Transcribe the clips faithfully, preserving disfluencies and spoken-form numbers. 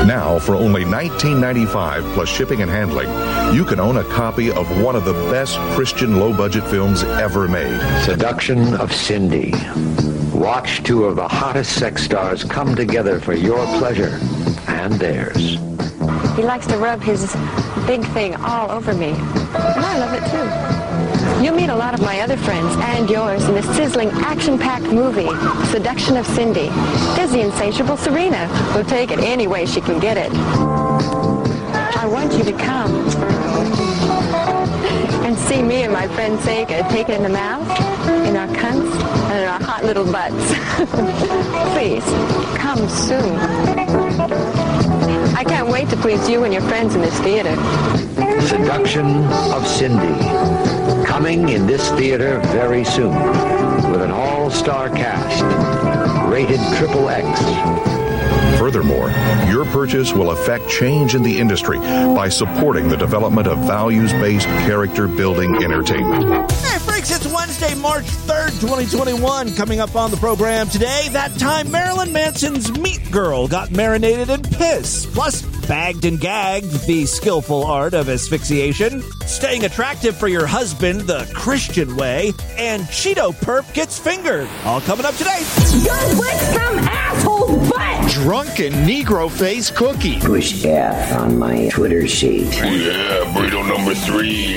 Now, for only nineteen ninety-five dollars plus shipping and handling, you can own a copy of one of the best Christian low-budget films ever made. Seduction of Cindy. Watch two of the hottest sex stars come together for your pleasure and theirs. He likes to rub his big thing all over me, and I love it too. You'll meet a lot of my other friends and yours in a sizzling, action-packed movie, Seduction of Cindy. There's the insatiable Serena, who'll take it any way she can get it. I want you to come and see me and my friend Sega take it in the mouth, in our cunts, and in our hot little butts. Please, come soon. I can't wait to please you and your friends in this theater. Seduction of Cindy. Coming in this theater very soon with an all-star cast. Rated triple X. Furthermore, your purchase will affect change in the industry by supporting the development of values-based character-building entertainment. Hey, freaks, it's Wednesday, March third, twenty twenty-one. Coming up on the program today, that time Marilyn Manson's Meat Girl got marinated in piss. Plus, bagged and gagged, the skillful art of asphyxiation. Staying attractive for your husband the Christian way. And Cheeto Perp gets fingered. All coming up today. Don't lick some asshole's butt! Drunken Negro face cookie. Push F on my Twitter sheet. Yeah, burrito number three.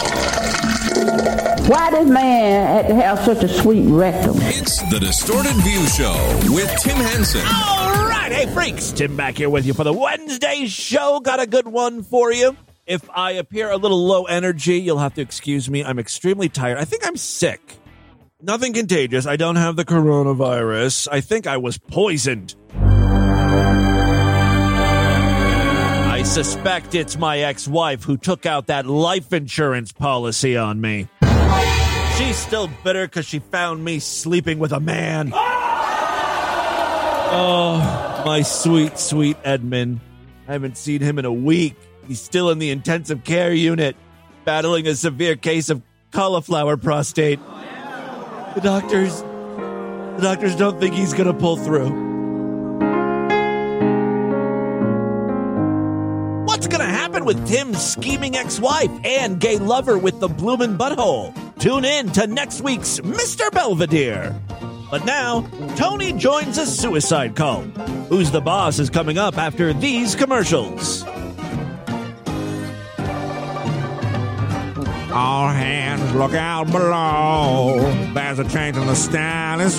Why does man have to have such a sweet rectum? It's the Distorted View Show with Tim Henson. All right, hey freaks, Tim back here with you for the Wednesday show. Got a good one for you. If I appear a little low energy, you'll have to excuse me. I'm extremely tired. I think I'm sick. Nothing contagious. I don't have the coronavirus. I think I was poisoned. I suspect it's my ex-wife who took out that life insurance policy on me. She's still bitter because she found me sleeping with a man. Oh, my sweet, sweet Edmund. I haven't seen him in a week. He's still in the intensive care unit, battling a severe case of cauliflower prostate. The doctors, the doctors don't think he's going to pull through. What's going to happen with Tim's scheming ex-wife and gay lover with the bloomin' butthole? Tune in to next week's Mister Belvedere. But now, Tony joins a suicide cult. Who's the Boss is coming up after these commercials. All hands look out below. There's a change in the status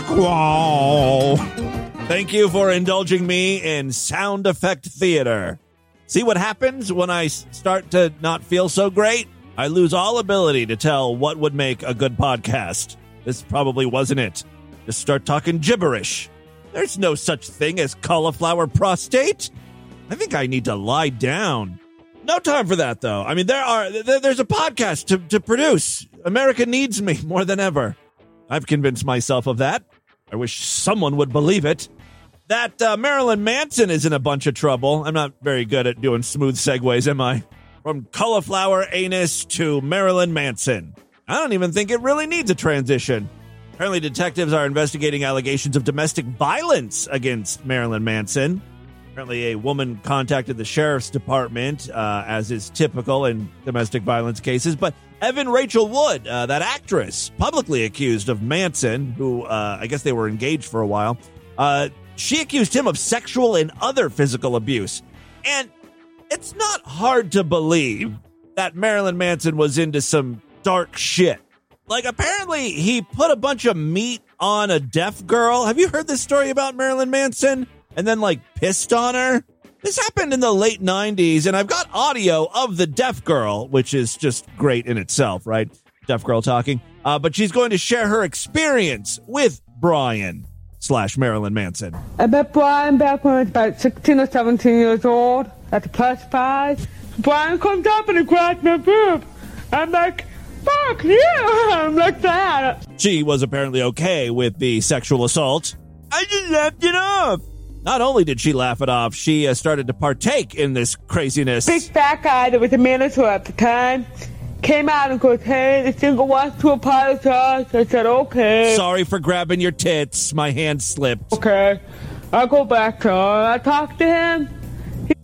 quo. Thank you for indulging me in sound effect theater. See what happens when I start to not feel so great? I lose all ability to tell what would make a good podcast. This probably wasn't it. Just start talking gibberish. There's no such thing as cauliflower prostate. I think I need to lie down. No time for that, though. I mean, there are there, there's a podcast to, to produce. America needs me more than ever. I've convinced myself of that. I wish someone would believe it. That uh, Marilyn Manson is in a bunch of trouble. I'm not very good at doing smooth segues, am I? From cauliflower anus to Marilyn Manson. I don't even think it really needs a transition. Apparently, detectives are investigating allegations of domestic violence against Marilyn Manson. Apparently, a woman contacted the sheriff's department, uh, as is typical in domestic violence cases. But Evan Rachel Wood, uh, that actress, publicly accused of Manson, who uh, I guess they were engaged for a while, uh, she accused him of sexual and other physical abuse. And it's not hard to believe that Marilyn Manson was into some dark shit. Like, apparently, he put a bunch of meat on a deaf girl. Have you heard this story about Marilyn Manson? And then, like, pissed on her? This happened in the late nineties, and I've got audio of the deaf girl, which is just great in itself, right? Deaf girl talking. Uh, but she's going to share her experience with Brian slash Marilyn Manson. I met Brian back when I was about sixteen or seventeen years old at the press five. Brian comes up and he grabs my boob. I'm like, fuck you! I'm like that. She was apparently okay with the sexual assault. I just laughed it off. Not only did she laugh it off, she uh, started to partake in this craziness. Big fat guy that was a manager at the time came out and goes, hey, the single wants to apologize. I said, okay. Sorry for grabbing your tits. My hand slipped. Okay. I'll go back to her. I talked to him.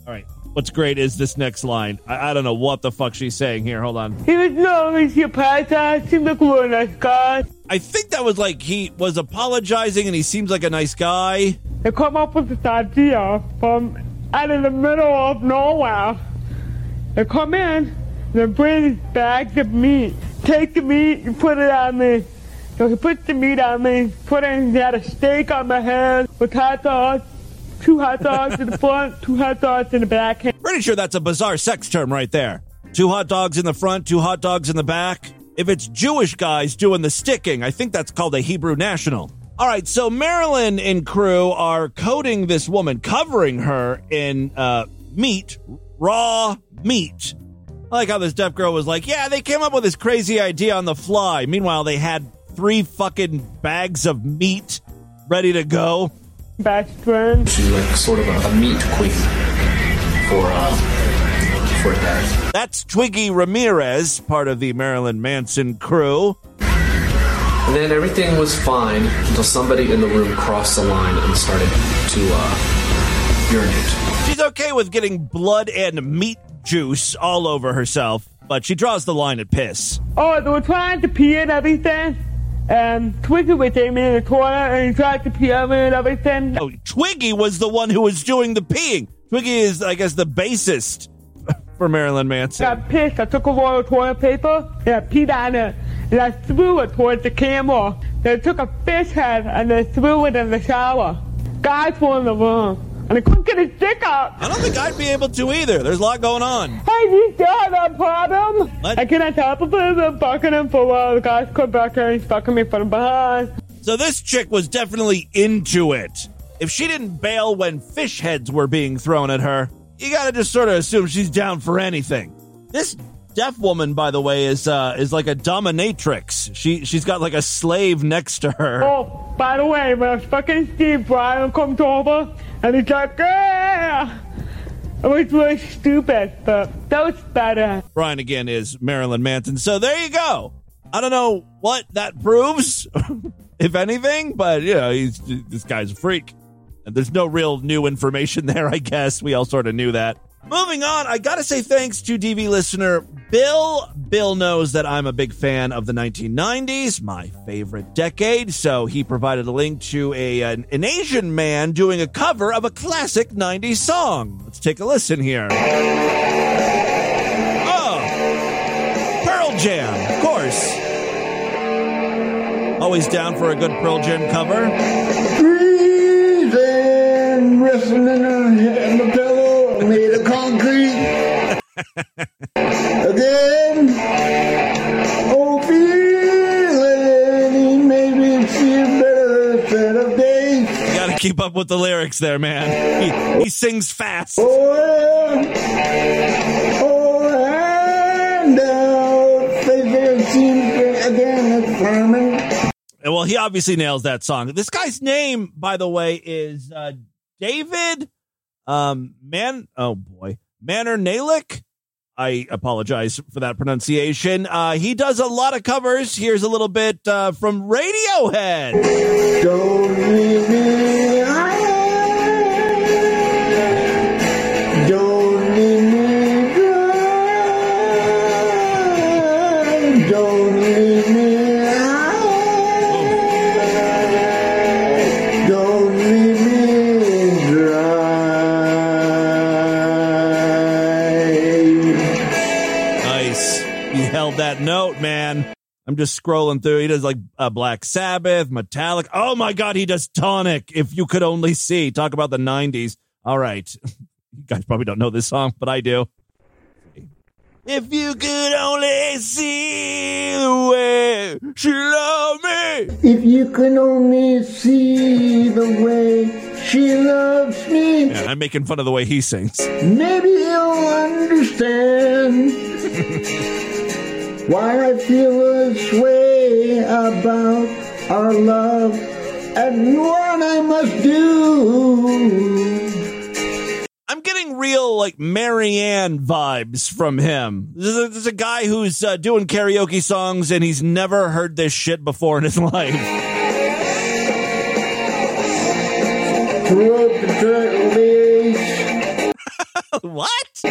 All right. What's great is this next line. I, I don't know what the fuck she's saying here. Hold on. He was no, he's your pastor. Seems like a really nice guy. I think that was like he was apologizing and he seems like a nice guy. They come up with this idea from out of the middle of nowhere. They come in, they bring these bags of meat. Take the meat and put it on me. So he puts the meat on me, put in, he had a steak on my head with hot dogs. Two hot dogs in the front, two hot dogs in the back. Pretty sure that's a bizarre sex term right there. Two hot dogs in the front, two hot dogs in the back. If it's Jewish guys doing the sticking, I think that's called a Hebrew national. All right, so Marilyn and crew are coating this woman, covering her in uh, meat, raw meat. I like how this deaf girl was like, yeah, they came up with this crazy idea on the fly. Meanwhile, they had three fucking bags of meat ready to go. Best friend. She's like sort of a, a meat queen for uh, for that. That's Twiggy Ramirez, part of the Marilyn Manson crew. And then everything was fine until somebody in the room crossed the line and started to uh, urinate. She's okay with getting blood and meat juice all over herself, but she draws the line at piss. Oh, they were trying to pee and everything. And Twiggy was aiming in the toilet and he tried to pee on me and everything. Oh, Twiggy was the one who was doing the peeing. Twiggy is, I guess, the bassist for Marilyn Manson. I got pissed. I took a roll of toilet paper and I peed on it. And I threw it towards the camera. Then I took a fish head and I threw it in the shower. Guys were in the room. And I couldn't get his dick out. I don't think I'd be able to either. There's a lot going on. Hey, you still have that problem? What? I get on top of him and fucking him for a while. The guys come back here and he's fucking me from behind. So this chick was definitely into it. If she didn't bail when fish heads were being thrown at her, you gotta just sort of assume she's down for anything. This deaf woman, by the way, is uh, is like a dominatrix. She, she's got like a slave next to her. Oh, by the way, when fucking Steve Brian comes over, and he's like, yeah! It was really stupid, but that was better. Brian, again, is Marilyn Manson. So there you go. I don't know what that proves, if anything, but, you know, he's this guy's a freak. And there's no real new information there, I guess. We all sort of knew that. Moving on, I gotta say thanks to D V listener Bill. Bill knows that I'm a big fan of the nineteen nineties, my favorite decade, so he provided a link to a an, an Asian man doing a cover of a classic nineties song. Let's take a listen here. Oh, Pearl Jam, of course. Always down for a good Pearl Jam cover. Breathing, resting in the pillow. Made of concrete. Again, oh, feeling he made me feel better instead of days. You gotta keep up with the lyrics there, man. He, he sings fast. Oh, oh, and out, faces seem again it's farming. Well, he obviously nails that song. This guy's name, by the way, is uh, David. Um, man, oh boy, Manor Nalick. I apologize for that pronunciation. Uh, he does a lot of covers. Here's a little bit uh, from Radiohead. Don't leave me high. Don't leave me dry. Don't leave me high. Don't leave me dry. That note, man. I'm just scrolling through. He does like uh, Black Sabbath, Metallica. Oh my God, he does Tonic. If you could only see. Talk about the nineties. All right. You guys probably don't know this song, but I do. If you could only see the way she loved me. If you could only see the way she loves me. Yeah, I'm making fun of the way he sings. Maybe you'll understand why I feel this way about our love and what I must do. I'm getting real, like, Marianne vibes from him. There's a, there's a guy who's uh, doing karaoke songs, and he's never heard this shit before in his life. What?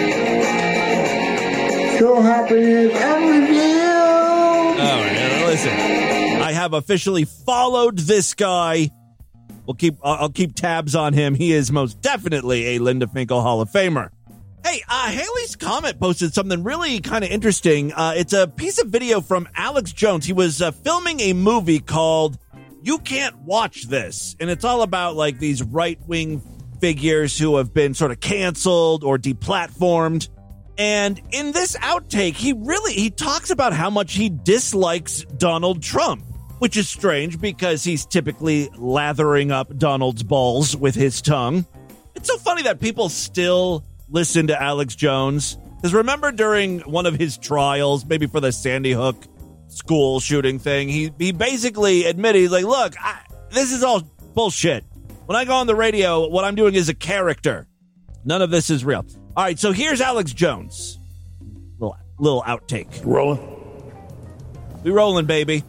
Show happiness and review. All right, listen. I have officially followed this guy. We'll keep. I'll keep tabs on him. He is most definitely a Linda Finkel Hall of Famer. Hey, uh, Haley's Comet posted something really kind of interesting. Uh, it's a piece of video from Alex Jones. He was uh, filming a movie called You Can't Watch This. And it's all about like these right-wing figures who have been sort of canceled or deplatformed. And in this outtake, he really, he talks about how much he dislikes Donald Trump, which is strange because he's typically lathering up Donald's balls with his tongue. It's so funny that people still listen to Alex Jones. Because remember during one of his trials, maybe for the Sandy Hook school shooting thing, he, he basically admitted, he's like, look, I, this is all bullshit. When I go on the radio, what I'm doing is a character. None of this is real. All right, so here's Alex Jones. Little, little outtake. Rolling? We rolling, baby.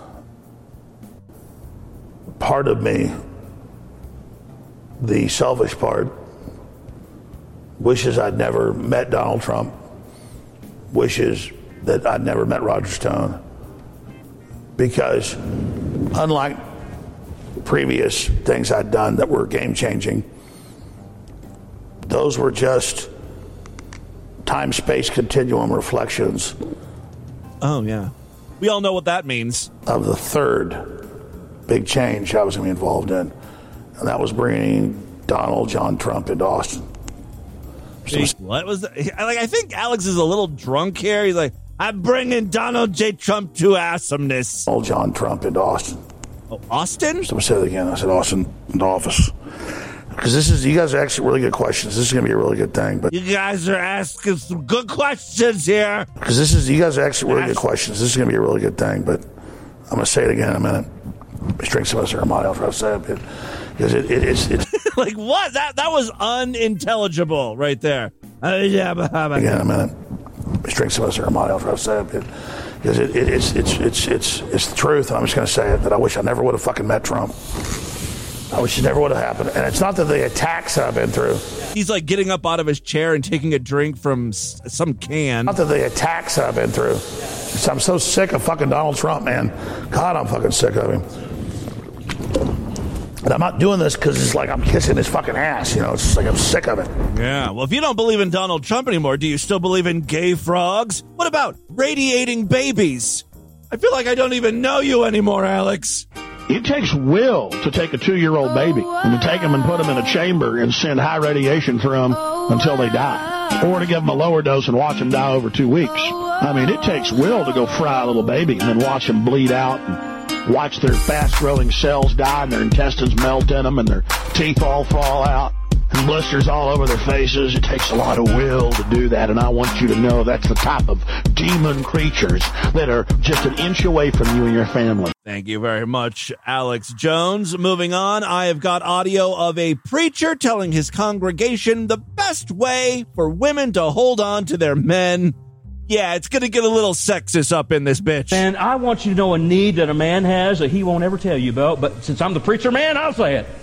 Part of me, the selfish part, wishes I'd never met Donald Trump, wishes that I'd never met Roger Stone, because unlike previous things I'd done that were game-changing, those were just time-space continuum reflections. Oh, yeah. We all know what that means. Of the third big change I was going to be involved in, and that was bringing Donald John Trump into Austin. What was that? Like, I think Alex is a little drunk here. He's like, I'm bringing Donald J. Trump to awesomeness. Donald John Trump into Austin. Oh, Austin? So I said it again. I said Austin into office. Because this is, you guys are actually really good questions. This is going to be a really good thing. But you guys are asking some good questions here. Because this is, you guys are actually really good questions. This is going to be a really good thing. But I'm going to say it again in a minute. Let's drink some of this Armani. I'll try to say it. Because it, it, it's, it's like what? That that was unintelligible right there. Uh, yeah, but again in a minute. Let's drink some of this Armani. I'll try to say it. Because it, it, it's, it's, it's, it's, it's the truth. And I'm just going to say it. That I wish I never would have fucking met Trump. I wish it never would have happened. And it's not that the attacks I've been through. He's like getting up out of his chair and taking a drink from s- some can. Not that the attacks I've been through. It's, I'm so sick of fucking Donald Trump, man. God, I'm fucking sick of him. And I'm not doing this because it's like I'm kissing his fucking ass. You know, it's just like I'm sick of it. Yeah. Well, if you don't believe in Donald Trump anymore, do you still believe in gay frogs? What about radiating babies? I feel like I don't even know you anymore, Alex. It takes will to take a two-year-old baby and to take them and put them in a chamber and send high radiation through them until they die. Or to give them a lower dose and watch them die over two weeks. I mean, it takes will to go fry a little baby and then watch them bleed out and watch their fast-growing cells die and their intestines melt in them and their teeth all fall out and blisters all over their faces. It takes a lot of will to do that, and I want you to know that's the type of demon creatures that are just an inch away from you and your family. Thank you very much, Alex Jones. Moving on, I have got audio of a preacher telling his congregation the best way for women to hold on to their men. Yeah, it's going to get a little sexist up in this bitch. And I want you to know a need that a man has that he won't ever tell you about, but since I'm the preacher man, I'll say it.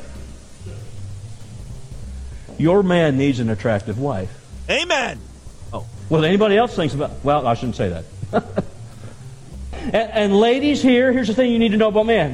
Your man needs an attractive wife. Amen. Oh, well, anybody else thinks about... Well, I shouldn't say that. and, and ladies here, here's the thing you need to know about men.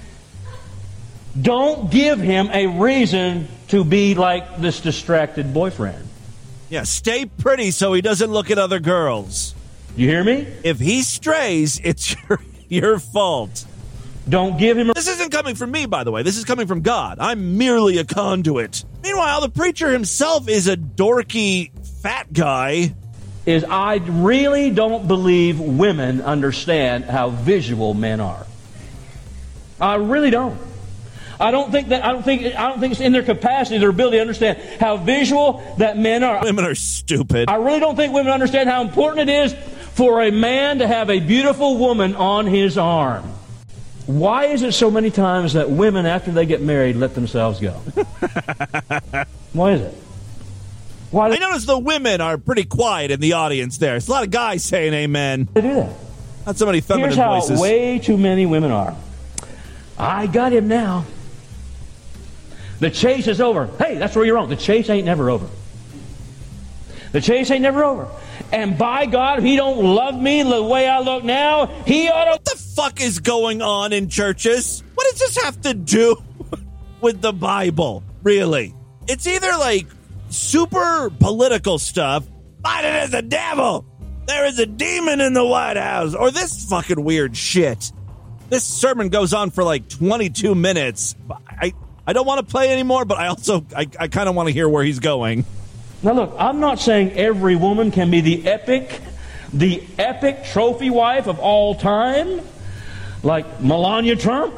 Don't give him a reason to be like this distracted boyfriend. Yeah, stay pretty so he doesn't look at other girls. You hear me? If he strays, it's your, your fault. Don't give him a... This isn't coming from me, by the way. This is coming from God. I'm merely a conduit. Meanwhile, the preacher himself is a dorky fat guy. Is I really don't believe women understand how visual men are. I really don't. I don't think that I don't think I don't think it's in their capacity, their ability to understand how visual that men are. Women are stupid. I really don't think women understand how important it is for a man to have a beautiful woman on his arm. Why is it so many times that women, after they get married, let themselves go? Why is it? Why I notice the women are pretty quiet in the audience there. It's a lot of guys saying amen. They do that. Not so many feminine Here's how voices. Way too many women are. I got him now. The chase is over. Hey, that's where you're wrong. The chase ain't never over. The chase ain't never over. And by God, if he don't love me the way I look now, he ought to... What the fuck is going on in churches? What does this have to do with the Bible? Really? It's either like super political stuff, Biden is the devil, there is a demon in the White House, or this fucking weird shit. This sermon goes on for like twenty-two minutes. I, I don't want to play anymore, but I also, I, I kind of want to hear where he's going. Now look, I'm not saying every woman can be the epic, the epic trophy wife of all time, like Melania Trump.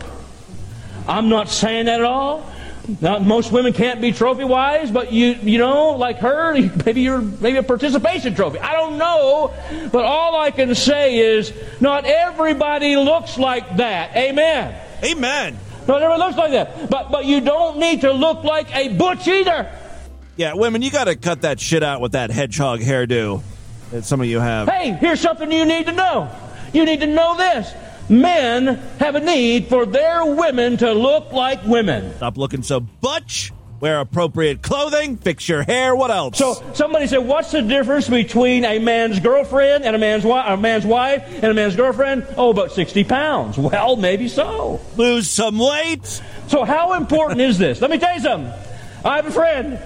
I'm not saying that at all. Now, most women can't be trophy wives, but you, you know, like her, maybe you're maybe a participation trophy. I don't know, but all I can say is, not everybody looks like that. Amen. Amen. Not everybody looks like that, but but you don't need to look like a butch either. Yeah, women, you got to cut that shit out with that hedgehog hairdo that some of you have. Hey, here's something you need to know. You need to know this. Men have a need for their women to look like women. Stop looking so butch. Wear appropriate clothing. Fix your hair. What else? So somebody said, what's the difference between a man's girlfriend and a man's, wi- a man's wife and a man's girlfriend? Oh, about sixty pounds. Well, maybe so. Lose some weight. So how important is this? Let me tell you something. I have a friend.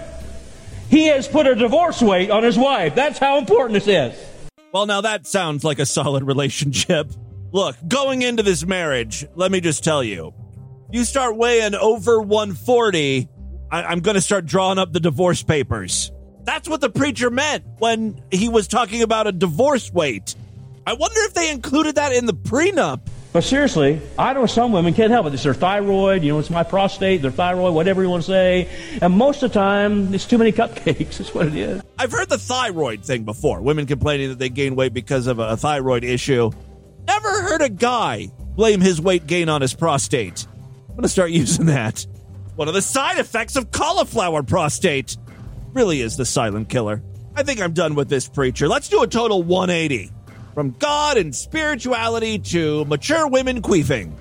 He has put a divorce weight on his wife. That's how important this is. Well, now that sounds like a solid relationship. Look, going into this marriage, let me just tell you, you start weighing over one forty, I- I'm going to start drawing up the divorce papers. That's what the preacher meant when he was talking about a divorce weight. I wonder if they included that in the prenup. But seriously, I know some women can't help it. It's their thyroid, you know, it's my prostate, their thyroid, whatever you want to say. And most of the time, it's too many cupcakes. That's what it is. I've heard the thyroid thing before. Women complaining that they gain weight because of a thyroid issue. Never heard a guy blame his weight gain on his prostate. I'm going to start using that. One of the side effects of cauliflower prostate. Really is the silent killer. I think I'm done with this preacher. Let's do a total one eighty. From God and spirituality to mature women queefing.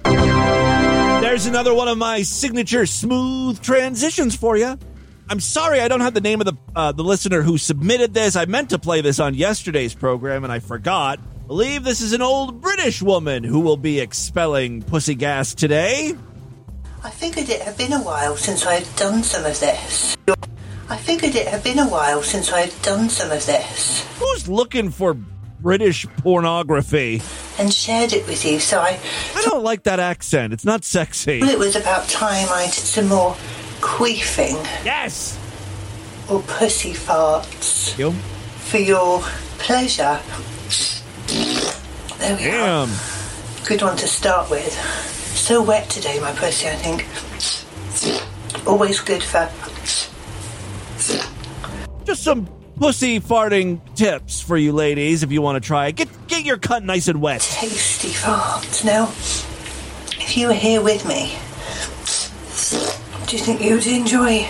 There's another one of my signature smooth transitions for you. I'm sorry I don't have the name of the uh, the listener who submitted this. I meant to play this on yesterday's program and I forgot. I believe this is an old British woman who will be expelling pussy gas today. I figured it had been a while since I had done some of this. I figured it had been a while since I had done some of this. Who's looking for British pornography? And shared it with you, so I... I don't like that accent. It's not sexy. Well, it was about time I did some more queefing. Yes! Or pussy farts. You? For your pleasure. There we Damn. are. Good one to start with. So wet today, my pussy, I think. Always good for... Just some pussy farting tips for you ladies if you want to try it. Get get your cunt nice and wet. Tasty farts. Now, if you were here with me, do you think you would enjoy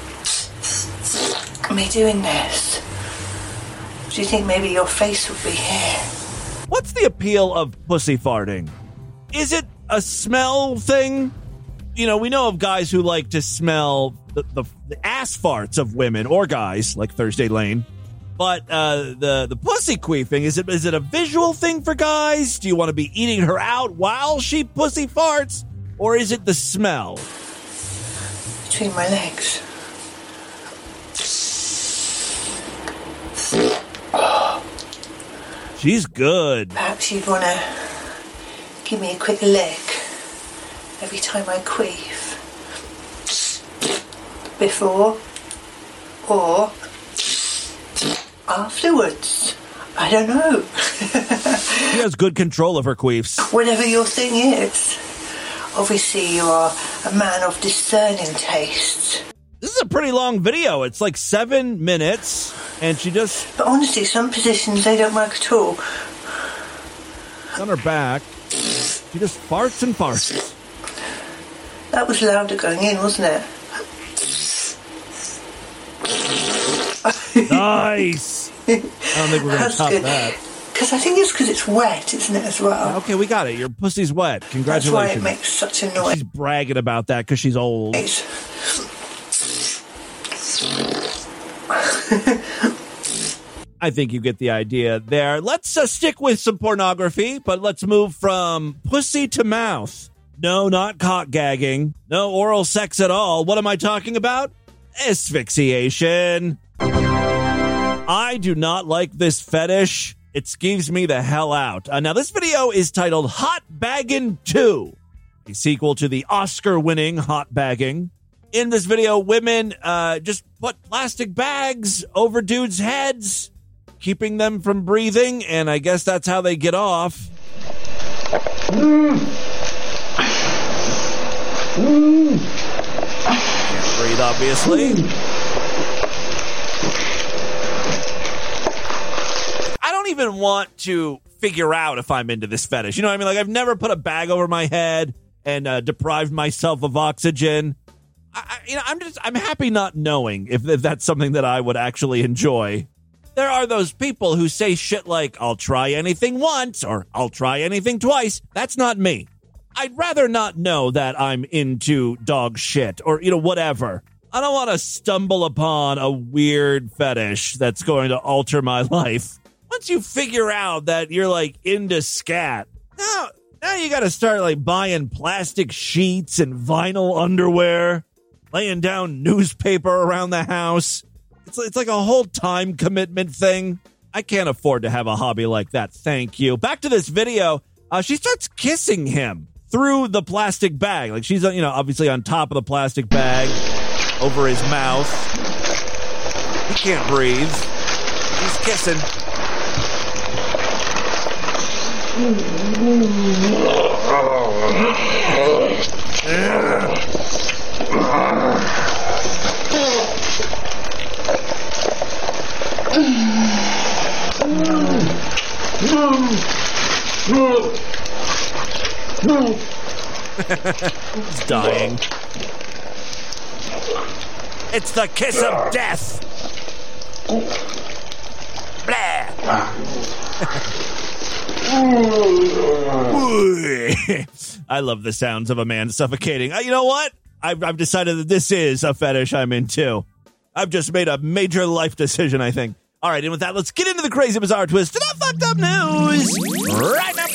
me doing this? Do you think maybe your face would be here? What's the appeal of pussy farting? Is it a smell thing? You know, we know of guys who like to smell the, the, the ass farts of women or guys, like Thursday Lane. But uh, the, the pussy queefing, is it is it a visual thing for guys? Do you want to be eating her out while she pussy farts? Or is it the smell? Between my legs. She's good. Perhaps you'd want to give me a quick lick every time I queef. Before or afterwards. I don't know. She has good control of her queefs. Whatever your thing is. Obviously you are a man of discerning tastes. This is a pretty long video. It's like seven minutes, and she just... But honestly, some positions, they don't work at all. On her back, she just farts and farts. That was louder going in, wasn't it? Nice! I don't think we're going to top good. that. Because I think it's because it's wet, isn't it, as well? Okay, we got it. Your pussy's wet. Congratulations. That's why it makes such a noise. She's bragging about that because she's old. I think you get the idea there. Let's uh, stick with some pornography, but let's move from pussy to mouth. No, not cock gagging. No oral sex at all. What am I talking about? Asphyxiation. I do not like this fetish. It skeeves me the hell out. Uh, now, this video is titled Hot Baggin' two, a sequel to the Oscar-winning Hot Bagging. In this video, women uh, just put plastic bags over dudes' heads, keeping them from breathing, and I guess that's how they get off. Mm. Mm. Can't breathe, obviously. I don't even want to figure out if I'm into this fetish. You know what I mean? Like, I've never put a bag over my head and uh, deprived myself of oxygen. I, you know, I'm just, I'm happy not knowing if, if that's something that I would actually enjoy. There are those people who say shit like, I'll try anything once, or I'll try anything twice. That's not me. I'd rather not know that I'm into dog shit, or, you know, whatever. I don't want to stumble upon a weird fetish that's going to alter my life. Once you figure out that you're, like, into scat, now, now you got to start, like, buying plastic sheets and vinyl underwear, laying down newspaper around the house. It's, it's like a whole time commitment thing. I can't afford to have a hobby like that. Thank you. Back to this video. Uh, she starts kissing him through the plastic bag. Like, she's, you know, obviously on top of the plastic bag, over his mouth. He can't breathe. He's kissing. He's dying. It's the kiss of death. Blah. I love the sounds of a man suffocating. Uh, you know what? I've, I've decided that this is a fetish I'm into. I've just made a major life decision, I think. All right, and with that, let's get into the crazy, bizarre twist and that fucked up news right now.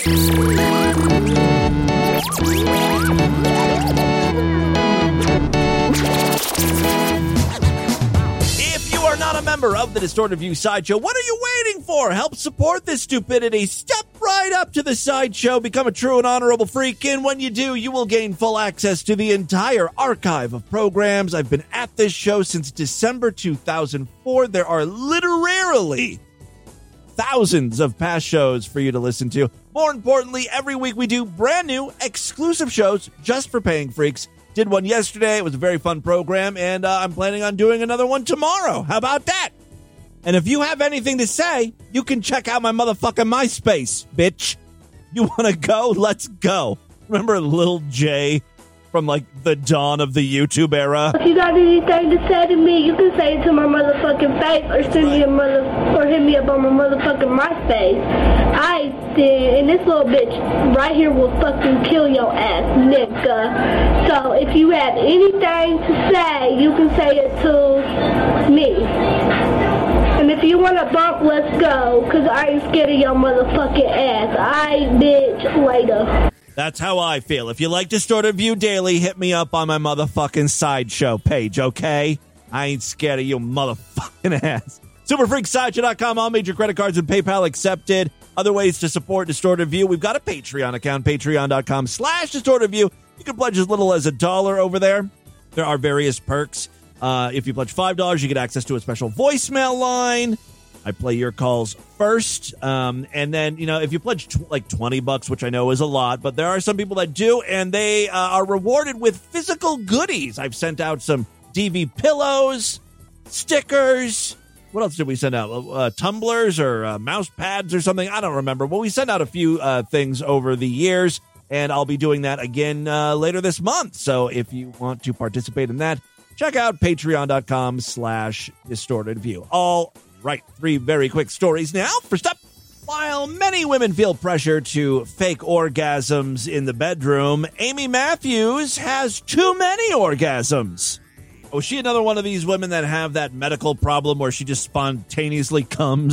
If you are not a member of the Distorted View Sideshow, what are you waiting for? Help support this stupidity. Step right up to the Sideshow. Become a true and honorable freak. And when you do, you will gain full access to the entire archive of programs. I've been at this show since December two thousand four. There are literally thousands of past shows for you to listen to. More importantly, every week we do brand new exclusive shows just for paying freaks. Did one yesterday. It was a very fun program, and uh, I'm planning on doing another one tomorrow. How about that? And if you have anything to say, you can check out my motherfucking MySpace, bitch. You want to go? Let's go. Remember Lil J from, like, the dawn of the YouTube era? If you got anything to say to me, you can say it to my motherfucking face, or send me a mother, or hit me up on my motherfucking MySpace. I did, and this little bitch right here will fucking kill your ass, nigga. So if you have anything to say, you can say it to me. And if you want to bump, let's go, because I ain't scared of your motherfucking ass. I bitch later. That's how I feel. If you like Distorted View Daily, hit me up on my motherfucking Sideshow page, okay? I ain't scared of your motherfucking ass. super freak sideshow dot com, all major credit cards and PayPal accepted. Other ways to support Distorted View, we've got a Patreon account, patreon dot com slash Distorted View. You can pledge as little as a dollar over there. There are various perks. Uh, if you pledge five dollars, you get access to a special voicemail line. I play your calls first. Um, and then, you know, if you pledge tw- like twenty bucks, which I know is a lot, but there are some people that do, and they uh, are rewarded with physical goodies. I've sent out some D V pillows, stickers. What else did we send out? Uh, tumblers or uh, mouse pads or something? I don't remember. Well, we sent out a few uh, things over the years, and I'll be doing that again uh, later this month. So if you want to participate in that, check out patreon dot com slash distorted view. All right, three very quick stories now. First up, while many women feel pressure to fake orgasms in the bedroom, Amy Matthews has too many orgasms. Oh, is she another one of these women that have that medical problem where she just spontaneously comes?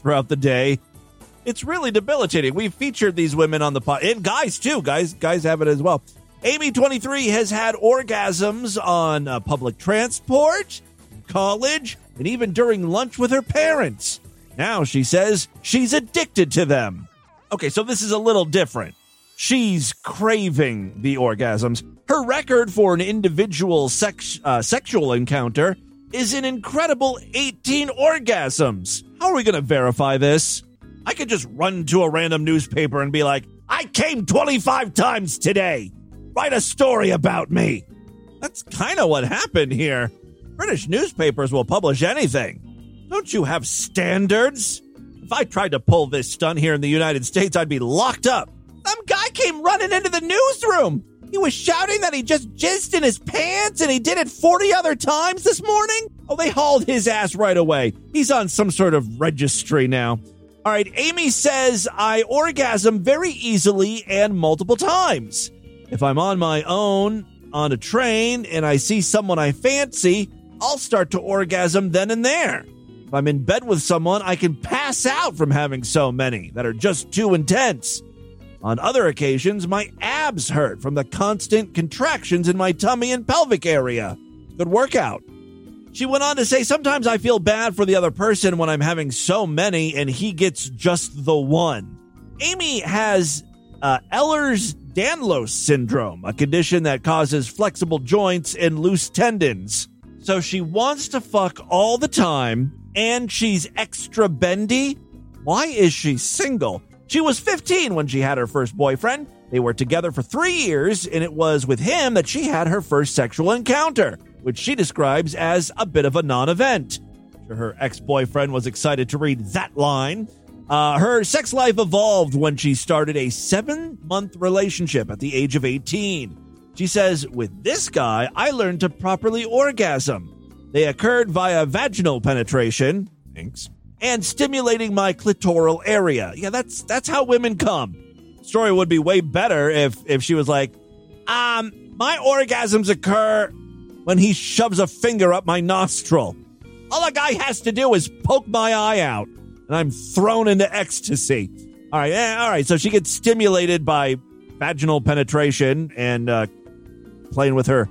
throughout the day. It's really debilitating. We've featured these women on the pod, and guys too. Guys, guys have it as well. Amy, twenty-three, has had orgasms on uh, public transport, college, and even during lunch with her parents. Now she says she's addicted to them. Okay, so this is a little different. She's craving the orgasms. Her record for an individual sex, uh, sexual encounter is an incredible eighteen orgasms. How are we going to verify this? I could just run to a random newspaper and be like, I came twenty-five times today. Write a story about me. That's kind of what happened here. British newspapers will publish anything. Don't you have standards? If I tried to pull this stunt here in the United States, I'd be locked up. Some guy came running into the newsroom. He was shouting that he just jizzed in his pants and he did it forty other times this morning. Oh, they hauled his ass right away. He's on some sort of registry now. All right, Amy says I orgasm very easily and multiple times. If I'm on my own on a train and I see someone I fancy, I'll start to orgasm then and there. If I'm in bed with someone, I can pass out from having so many that are just too intense. On other occasions, my abs hurt from the constant contractions in my tummy and pelvic area. Good workout. She went on to say, sometimes I feel bad for the other person when I'm having so many and he gets just the one. Amy has uh, Ehlers-Danlos syndrome, a condition that causes flexible joints and loose tendons. So she wants to fuck all the time, and she's extra bendy. Why is she single? She was fifteen when she had her first boyfriend. They were together for three years, and it was with him that she had her first sexual encounter, which she describes as a bit of a non-event. Her ex-boyfriend was excited to read that line. Uh, her sex life evolved when she started a seven-month relationship at the age of eighteen. She says, with this guy, I learned to properly orgasm. They occurred via vaginal penetration. Thanks. And stimulating my clitoral area. Yeah, that's that's how women come. Story would be way better if if she was like, um, my orgasms occur when he shoves a finger up my nostril. All a guy has to do is poke my eye out, and I'm thrown into ecstasy. All right, eh, all right. So she gets stimulated by vaginal penetration and uh, playing with her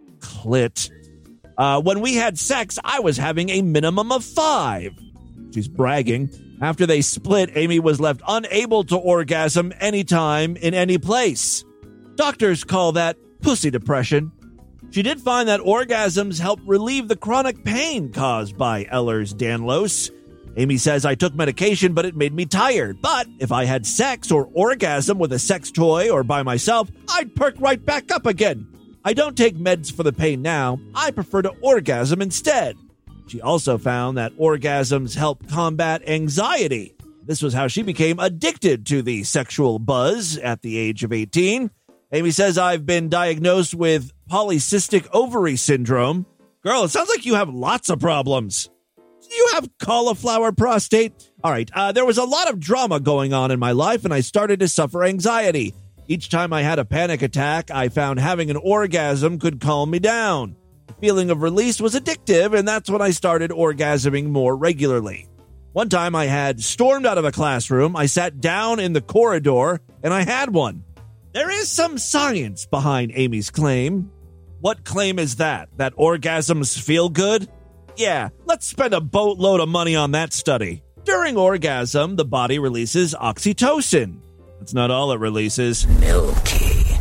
clit. Uh, when we had sex, I was having a minimum of five. She's bragging. After they split, Amy was left unable to orgasm anytime in any place. Doctors call that pussy depression. She did find that orgasms help relieve the chronic pain caused by Ehlers-Danlos. Amy says, I took medication, but it made me tired. But if I had sex or orgasm with a sex toy or by myself, I'd perk right back up again. I don't take meds for the pain now. I prefer to orgasm instead. She also found that orgasms help combat anxiety. This was how she became addicted to the sexual buzz at the age of eighteen. Amy says, I've been diagnosed with polycystic ovary syndrome. Girl, it sounds like you have lots of problems. Do you have cauliflower prostate? All right, uh, there was a lot of drama going on in my life, and I started to suffer anxiety. Each time I had a panic attack, I found having an orgasm could calm me down. The feeling of release was addictive, and that's when I started orgasming more regularly. One time I had stormed out of a classroom, I sat down in the corridor, and I had one. There is some science behind Amy's claim. What claim is that? That orgasms feel good? Yeah, let's spend a boatload of money on that study. During orgasm, the body releases oxytocin. That's not all it releases. Milky.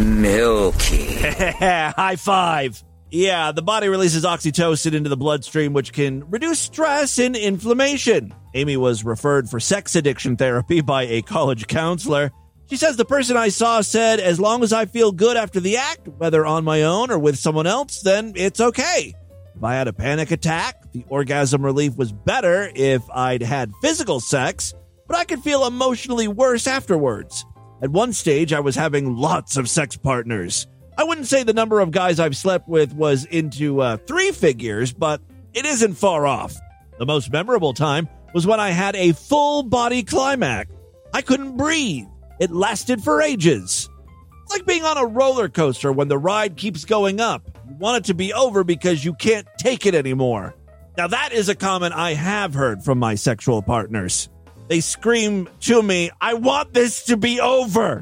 Milky. High five. Yeah, the body releases oxytocin into the bloodstream, which can reduce stress and inflammation. Amy was referred for sex addiction therapy by a college counselor. She says, the person I saw said, as long as I feel good after the act, whether on my own or with someone else, then it's okay. If I had a panic attack, the orgasm relief was better if I'd had physical sex, but I could feel emotionally worse afterwards. At one stage, I was having lots of sex partners. I wouldn't say the number of guys I've slept with was into uh, three figures, but it isn't far off. The most memorable time was when I had a full body climax. I couldn't breathe. It lasted for ages. It's like being on a roller coaster when the ride keeps going up. You want it to be over because you can't take it anymore. Now, that is a comment I have heard from my sexual partners. They scream to me, I want this to be over.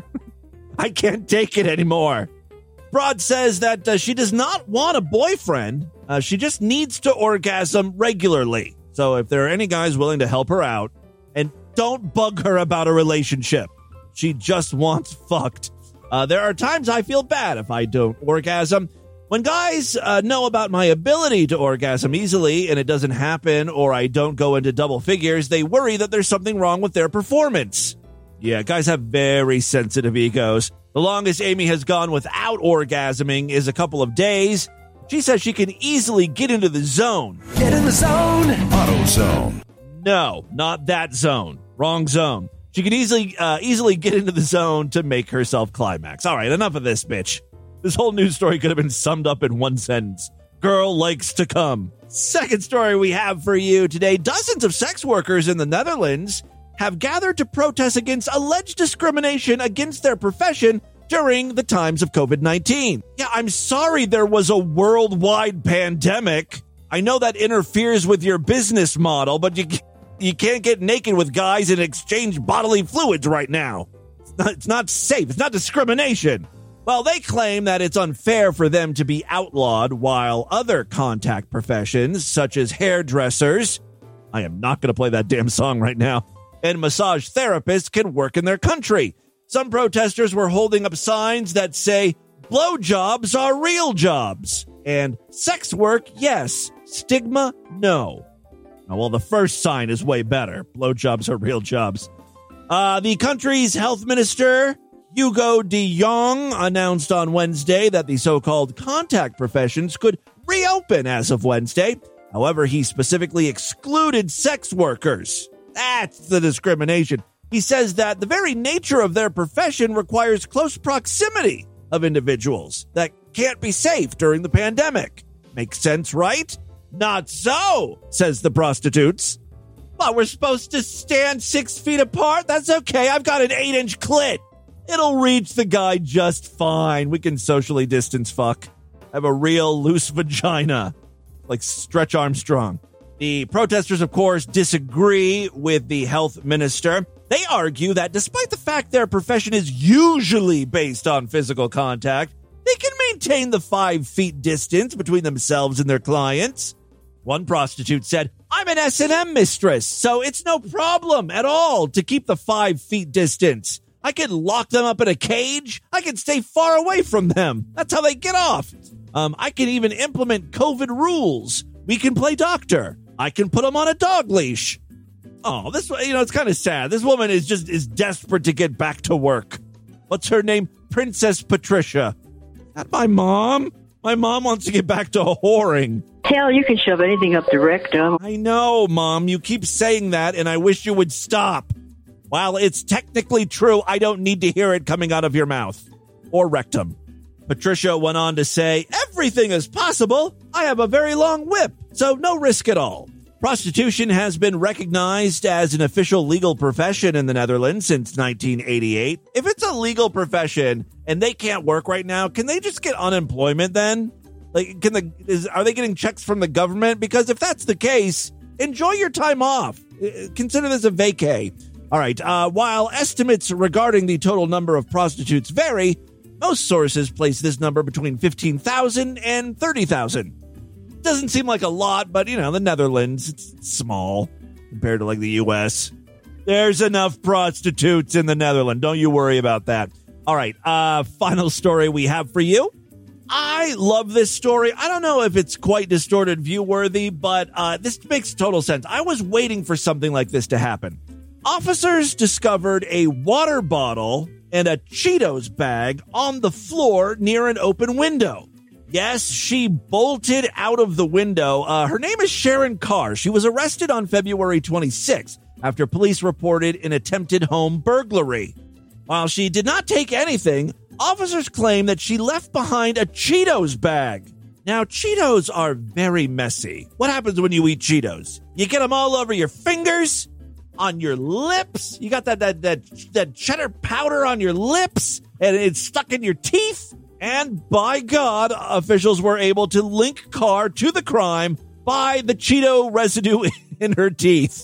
I can't take it anymore. Broad says that uh, she does not want a boyfriend. Uh, she just needs to orgasm regularly. So if there are any guys willing to help her out, and don't bug her about a relationship. She just wants fucked. Uh, there are times I feel bad if I don't orgasm. When guys uh, know about my ability to orgasm easily and it doesn't happen, or I don't go into double figures, they worry that there's something wrong with their performance. Yeah, guys have very sensitive egos. The longest Amy has gone without orgasming is a couple of days. She says she can easily get into the zone. Get in the zone. AutoZone. No, not that zone. Wrong zone. She can easily uh, easily get into the zone to make herself climax. All right, enough of this, bitch. This whole news story could have been summed up in one sentence. Girl likes to come. Second story we have for you today. Dozens of sex workers in the Netherlands have gathered to protest against alleged discrimination against their profession during the times of covid nineteen. Yeah, I'm sorry there was a worldwide pandemic. I know that interferes with your business model, but you you can't get naked with guys and exchange bodily fluids right now. It's not, it's not safe. It's not discrimination. Well, they claim that it's unfair for them to be outlawed while other contact professions, such as hairdressers, I am not going to play that damn song right now, and massage therapists can work in their country. Some protesters were holding up signs that say, blowjobs are real jobs, and sex work, yes, stigma, no. Now, well, the first sign is way better. Blowjobs are real jobs. Uh, the country's health minister, Hugo de Jong, announced on Wednesday that the so-called contact professions could reopen as of Wednesday. However, he specifically excluded sex workers. That's the discrimination. He says that the very nature of their profession requires close proximity of individuals that can't be safe during the pandemic. Makes sense, right? Not so, says the prostitutes. Well, we're supposed to stand six feet apart? That's okay. I've got an eight-inch clit. It'll reach the guy just fine. We can socially distance fuck. I have a real loose vagina, like Stretch Armstrong. The protesters, of course, disagree with the health minister. They argue that despite the fact their profession is usually based on physical contact, they can maintain the five feet distance between themselves and their clients. One prostitute said, I'm an S and M mistress, so it's no problem at all to keep the five feet distance. I can lock them up in a cage. I can stay far away from them. That's how they get off. Um, I can even implement COVID rules. We can play doctor. I can put them on a dog leash. Oh, this, you know, it's kind of sad. This woman is just is desperate to get back to work. What's her name? Princess Patricia. Not my mom. My mom wants to get back to whoring. Hell, you can shove anything up the rectum. I know, Mom. You keep saying that, and I wish you would stop. While it's technically true, I don't need to hear it coming out of your mouth or rectum. Patricia went on to say, everything is possible. I have a very long whip, so no risk at all. Prostitution has been recognized as an official legal profession in the Netherlands since nineteen eighty-eight. If it's a legal profession and they can't work right now, can they just get unemployment then? Like, can the is, are they getting checks from the government? Because if that's the case, enjoy your time off. Consider this a vacay. All right, uh, while estimates regarding the total number of prostitutes vary, most sources place this number between fifteen thousand and thirty thousand. Doesn't seem like a lot, but, you know, the Netherlands, it's small compared to, like, the U S. There's enough prostitutes in the Netherlands. Don't you worry about that. All right, uh, final story we have for you. I love this story. I don't know if it's quite distorted view worthy, but uh, this makes total sense. I was waiting for something like this to happen. Officers discovered a water bottle and a Cheetos bag on the floor near an open window. Yes, she bolted out of the window. Uh, her name is Sharon Carr. She was arrested on February twenty-sixth after police reported an attempted home burglary. While she did not take anything, officers claim that she left behind a Cheetos bag. Now, Cheetos are very messy. What happens when you eat Cheetos? You get them all over your fingers, on your lips. You got that that that, that cheddar powder on your lips, and it's stuck in your teeth. And by God, officials were able to link Carr to the crime by the Cheeto residue in her teeth.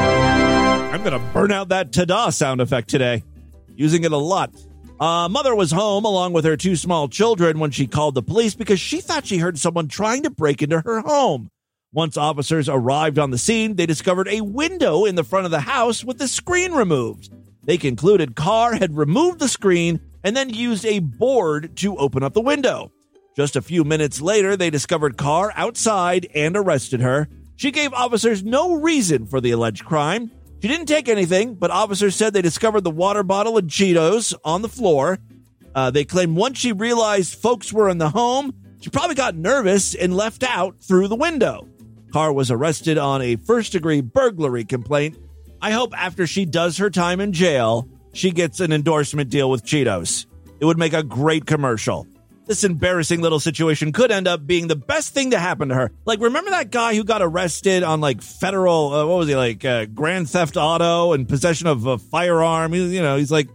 I'm going to burn out that ta-da sound effect today. Using it a lot. Uh, mother was home along with her two small children when she called the police because she thought she heard someone trying to break into her home. Once officers arrived on the scene, they discovered a window in the front of the house with the screen removed. They concluded Carr had removed the screen and then used a board to open up the window. Just a few minutes later, they discovered Carr outside and arrested her. She gave officers no reason for the alleged crime. She didn't take anything, but officers said they discovered the water bottle and Cheetos on the floor. Uh, they claimed once she realized folks were in the home, she probably got nervous and left out through the window. Carr was arrested on a first-degree burglary complaint. I hope after she does her time in jail, she gets an endorsement deal with Cheetos. It would make a great commercial. This embarrassing little situation could end up being the best thing to happen to her. Like, remember that guy who got arrested on, like, federal, uh, what was he, like, uh, Grand Theft Auto and possession of a firearm? He, you know, he's like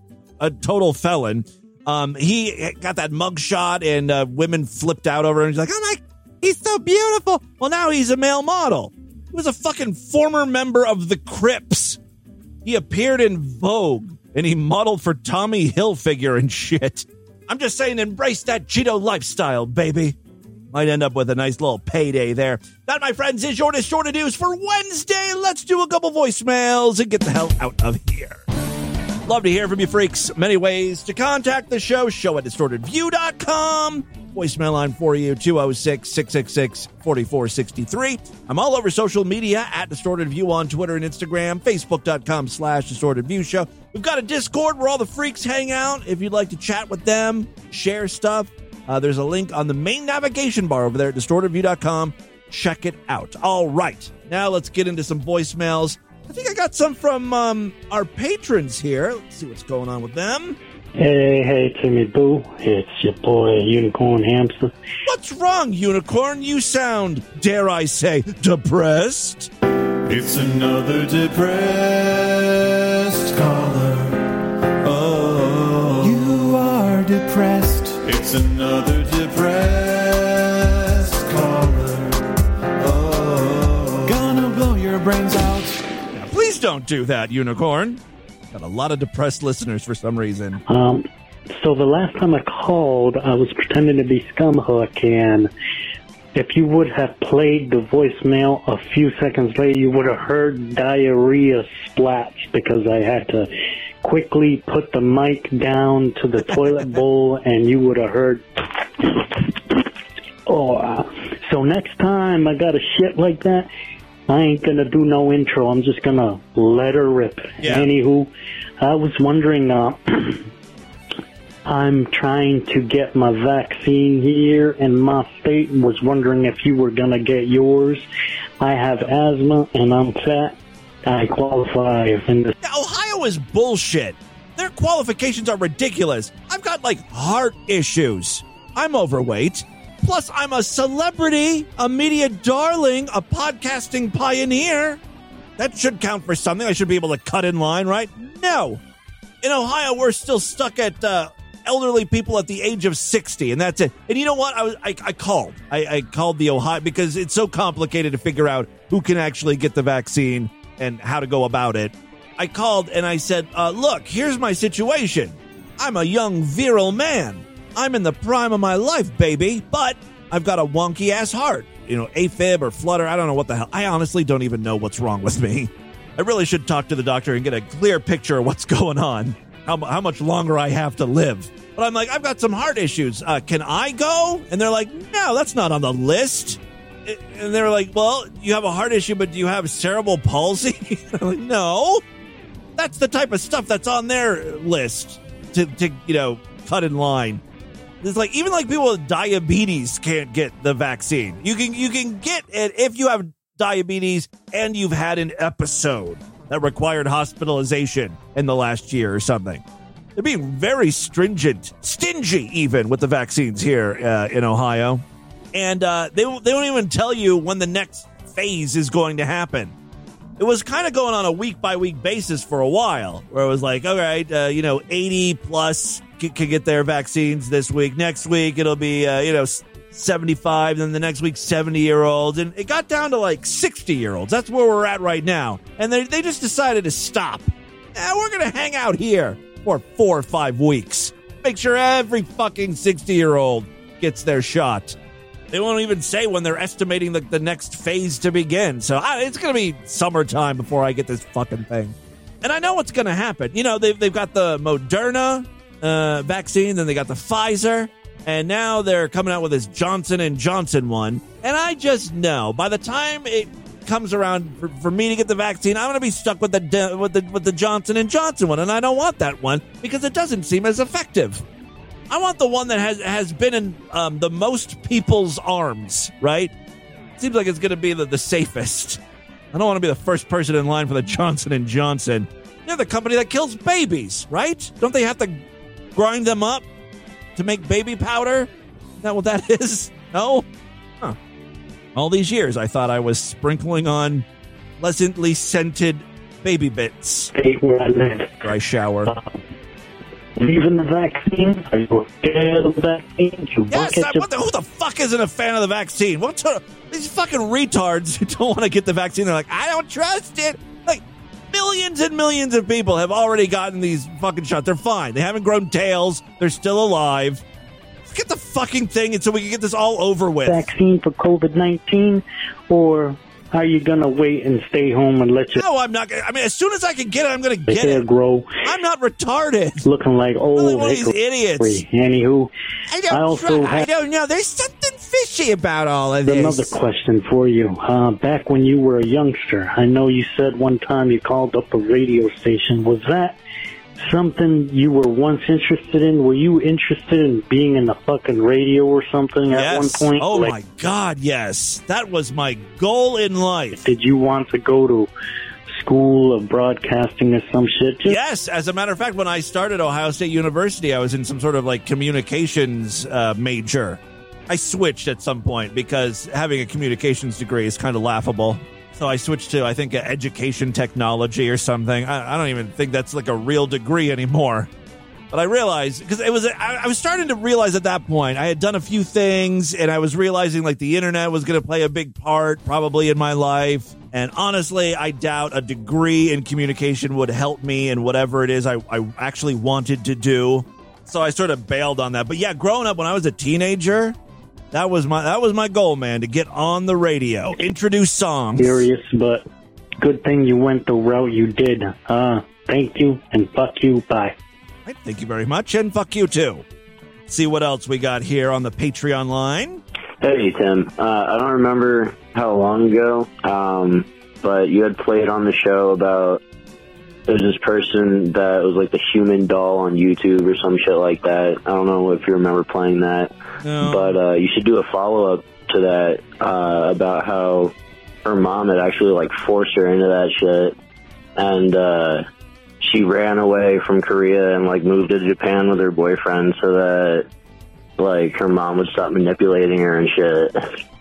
a total felon. Um, he got that mugshot and uh, women flipped out over him. He's like, oh my, he's so beautiful. Well, now he's a male model. He was a fucking former member of the Crips. He appeared in Vogue and he modeled for Tommy Hilfiger and shit. I'm just saying, embrace that Cheeto lifestyle, baby. Might end up with a nice little payday there. That, my friends, is your Distorted News for Wednesday. Let's do a couple voicemails and get the hell out of here. Love to hear from you, freaks. Many ways to contact the show. Show at distorted view dot com. Voicemail line for you, two oh six, six six six, four four six three. I'm all over social media at Distorted View on Twitter and Instagram, facebook.com slash Distorted View Show. We've got a Discord where all the freaks hang out. If you'd like to chat with them, share stuff, uh, there's a link on the main navigation bar over there at distorted view dot com. Check it out. All right. Now let's get into some voicemails. I think I got some from um, our patrons here. Let's see what's going on with them. Hey, hey, Timmy Boo. It's your boy, Unicorn Hamster. What's wrong, Unicorn? You sound, dare I say, depressed. It's another depressed caller. Oh, you are depressed. It's another depressed caller. Oh, gonna blow your brains out. Now, please don't do that, Unicorn. Got a lot of depressed listeners for some reason. Um, so the last time I called, I was pretending to be Scumhook, and if you would have played the voicemail a few seconds later, you would have heard diarrhea splats because I had to quickly put the mic down to the toilet bowl, and you would have heard. Oh, uh, so next time I got a shit like that, I ain't gonna do no intro. I'm just gonna let her rip. Yeah. Anywho, I was wondering, uh, I'm trying to get my vaccine here in my state and was wondering if you were gonna get yours. I have asthma and I'm fat. I qualify in the... Yeah, Ohio is bullshit. Their qualifications are ridiculous. I've got, like, heart issues. I'm overweight. Plus, I'm a celebrity, a media darling, a podcasting pioneer. That should count for something. I should be able to cut in line, right? No. In Ohio, we're still stuck at uh, elderly people at the age of sixty, and that's it. And you know what? I was, I, I called. I, I called the Ohio because it's so complicated to figure out who can actually get the vaccine and how to go about it. I called and I said, uh, look, here's my situation. I'm a young, virile man. I'm in the prime of my life, baby, but I've got a wonky-ass heart. You know, AFib or flutter, I don't know what the hell. I honestly don't even know what's wrong with me. I really should talk to the doctor and get a clear picture of what's going on, how, how much longer I have to live. But I'm like, I've got some heart issues. Uh, can I go? And they're like, no, that's not on the list. And they're like, well, you have a heart issue, but do you have cerebral palsy? I'm like, no. That's the type of stuff that's on their list to, to you know, cut in line. It's like even like people with diabetes can't get the vaccine. You can you can get it if you have diabetes and you've had an episode that required hospitalization in the last year or something. They're being very stringent, stingy even with the vaccines here uh, in Ohio, and uh, they they don't even tell you when the next phase is going to happen. It was kind of going on a week by week basis for a while, where it was like, all right, uh, you know, eighty plus can get their vaccines this week. Next week, it'll be, uh, you know, seventy-five, then the next week seventy-year-olds, and it got down to like sixty-year-olds. That's where we're at right now. And they, they just decided to stop. Eh, we're going to hang out here for four or five weeks. Make sure every fucking sixty-year-old gets their shot. They won't even say when they're estimating the, the next phase to begin. So I, it's going to be summertime before I get this fucking thing. And I know what's going to happen. You know, they've, they've got the Moderna uh, vaccine, then they got the Pfizer, and now they're coming out with this Johnson and Johnson one. And I just know by the time it comes around for, for me to get the vaccine, I'm going to be stuck with the with the with the Johnson and Johnson one, and I don't want that one because it doesn't seem as effective. I want the one that has has been in um, the most people's arms, right? Seems like it's going to be the, the safest. I don't want to be the first person in line for the Johnson and Johnson. They're the company that kills babies, right? Don't they have to grind them up to make baby powder? Is that what that is? No? Huh. All these years, I thought I was sprinkling on pleasantly scented baby bits. Hey, where I live. I shower. Even the vaccine? Are you scared of the vaccine? You yes, that, what the, who the fuck isn't a fan of the vaccine? What's a, these fucking retards who don't want to get the vaccine, they're like, I don't trust it. Like, millions and millions of people have already gotten these fucking shots. They're fine. They haven't grown tails. They're still alive. Let's get the fucking thing and so we can get this all over with. Vaccine for COVID nineteen, or are you going to wait and stay home and let your... No, I'm not going to. I mean, as soon as I can get it, I'm going to get hair it. grow. I'm not retarded. Looking like old really one of these idiots. Anywho, I don't, I also try, have... I don't know. There's something fishy about all of this. Another question for you. Uh, back when you were a youngster, I know you said one time you called up a radio station. Was that something you were once interested in? Were you interested in being in the fucking radio or something at yes. one point? Oh, like, my God, yes. That was my goal in life. Did you want to go to school of broadcasting or some shit? Just- yes. As a matter of fact, when I started Ohio State University, I was in some sort of like communications uh, major. I switched at some point because having a communications degree is kind of laughable. So I switched to, I think, education technology or something. I, I don't even think that's like a real degree anymore. But I realized, because it was, I, I was starting to realize at that point, I had done a few things, and I was realizing like the internet was going to play a big part probably in my life. And honestly, I doubt a degree in communication would help me in whatever it is I, I actually wanted to do. So I sort of bailed on that. But yeah, growing up when I was a teenager, That was my that was my goal, man, to get on the radio, introduce songs. Serious, but good thing you went the route you did. Uh, thank you, and fuck you, bye. Right, thank you very much, and fuck you, too. See what else we got here on the Patreon line. Hey, Tim. Uh, I don't remember how long ago, um, but you had played on the show about there's this person that was like the human doll on YouTube or some shit like that. I don't know if you remember playing that. No. But uh, you should do a follow-up to that uh, about how her mom had actually like forced her into that shit. And uh, she ran away from Korea and like moved to Japan with her boyfriend so that like her mom would stop manipulating her and shit.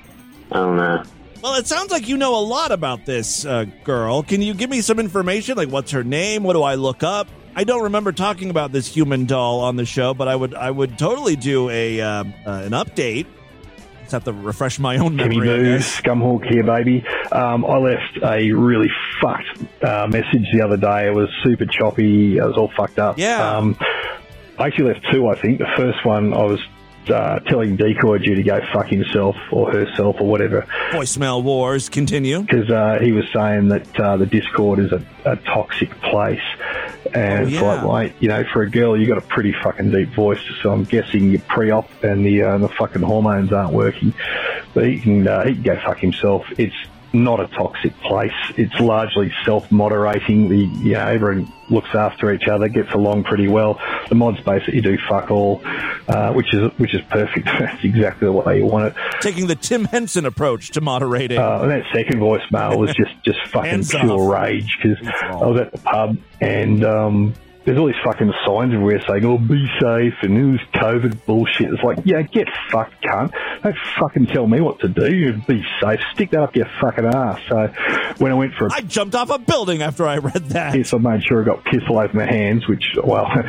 I don't know. Well, it sounds like you know a lot about this uh, girl. Can you give me some information? Like, what's her name? What do I look up? I don't remember talking about this human doll on the show, but I would I would totally do a uh, uh, an update. Just have to refresh my own memory. Timmy Boo, Scumhawk here, baby. Um, I left a really fucked uh, message the other day. It was super choppy. I was all fucked up. Yeah. Um, I actually left two, I think. The first one, I was uh, telling Decoy G to go fuck himself or herself or whatever. Voicemail wars continue. Because uh, he was saying that uh, the Discord is a, a toxic place. And oh, it's yeah. like, like, you know, for a girl, you got a pretty fucking deep voice. So I'm guessing your pre-op and the uh, the fucking hormones aren't working. But he can uh, he can go fuck himself. It's not a toxic place. It's largely self-moderating. The you know everyone looks after each other, gets along pretty well. The mods basically do fuck all, uh, which is which is perfect. That's exactly the way you want it. Taking the Tim Henson approach to moderating. Uh, and that second voicemail was just just fucking Hands pure off. rage because I was at the pub and um, there's all these fucking signs everywhere saying, "Oh, be safe," and it was COVID bullshit. It's like, yeah, get fucked, cunt. Don't fucking tell me what to do. Be safe. Stick that up your fucking ass. So when I went for a I jumped off a building after I read that. piss, I made sure I got piss all over my hands, which, well...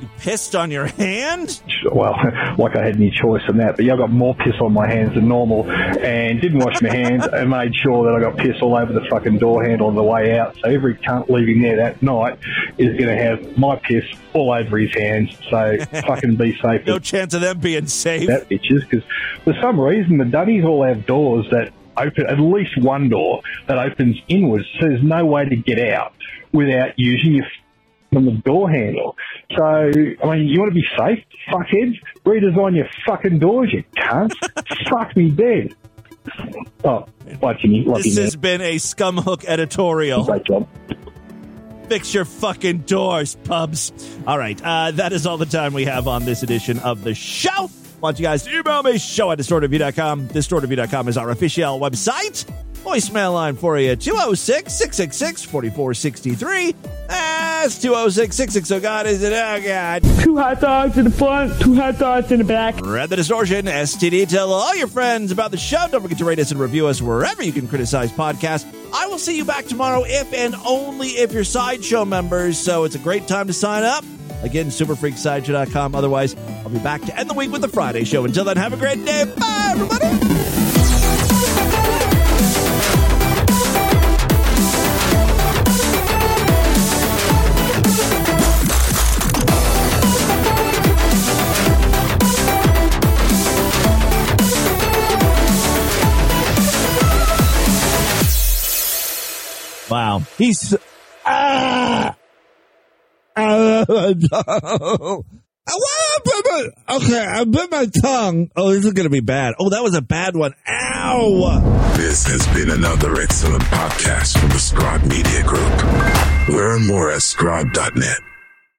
You pissed on your hand? Well, like I had any choice in that. But yeah, I got more piss on my hands than normal and didn't wash my hands and made sure that I got piss all over the fucking door handle on the way out. So every cunt leaving there that night is going to have my piss all over his hands. So fucking be safe. No chance of them being safe. That bitches, because for some reason the Dunnies all have doors that open, at least one door that opens inwards, so there's no way to get out without using your on the door handle. So, I mean, you want to be safe, fuckheads? Redesign your fucking doors, you cunts. Fuck me dead. Oh, bye, Jimmy. Love This you, has been a Scumhook editorial. Great job. Fix your fucking doors, pubs. All right, uh, that is all the time we have on this edition of the show. Want you guys to email me, show at distort review dot com. distort review dot com is our official website. Voicemail line for you, two oh six, six six six, four four six three. That's two oh six, six six oh, God, is it? Oh, God. Two hot dogs in the front, two hot dogs in the back. Read the Distortion, S T D. Tell all your friends about the show. Don't forget to rate us and review us wherever you can criticize podcasts. I will see you back tomorrow if and only if you're Sideshow members, so it's a great time to sign up. Again, super freak sideshow dot com. Otherwise, I'll be back to end the week with the Friday show. Until then, have a great day. Bye, everybody. Wow. He's... Ah! Uh, no. Okay, I bit my tongue. Oh, this is going to be bad. Oh, that was a bad one. Ow! This has been another excellent podcast from the Scribe Media Group. Learn more at scribe dot net.